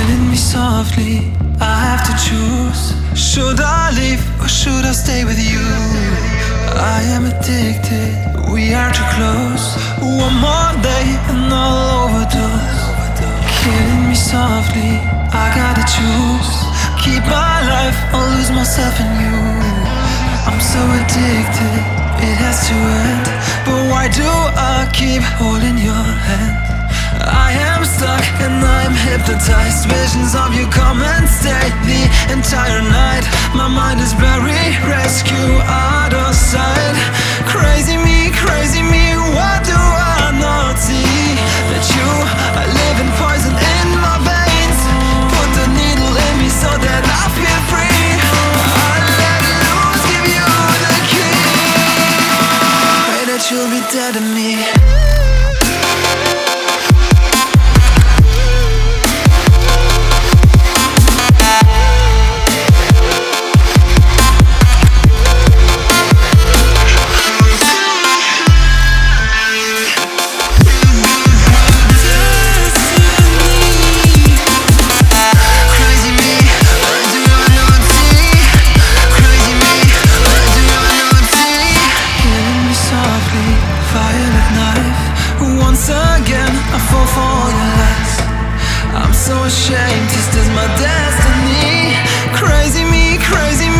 killing me softly. I have to choose. Should I leave or should I stay with you? I am addicted, we are too close. One more day and I'll overdose. Killing me softly, I gotta choose. Keep my life or lose myself in you. I'm so addicted, it has to end. But why do I keep holding your hand? I am stuck and I'm hypnotized. Visions of you come and stay the entire night. My mind is buried, rescue out of sight. Crazy me, what do I not see? That you are living poison in my veins. Put the needle in me so that I feel free. I let loose, give you the key. Pray that you'll be dead to me. Once again, I fall for your lies. I'm so ashamed, this is my destiny. Crazy me,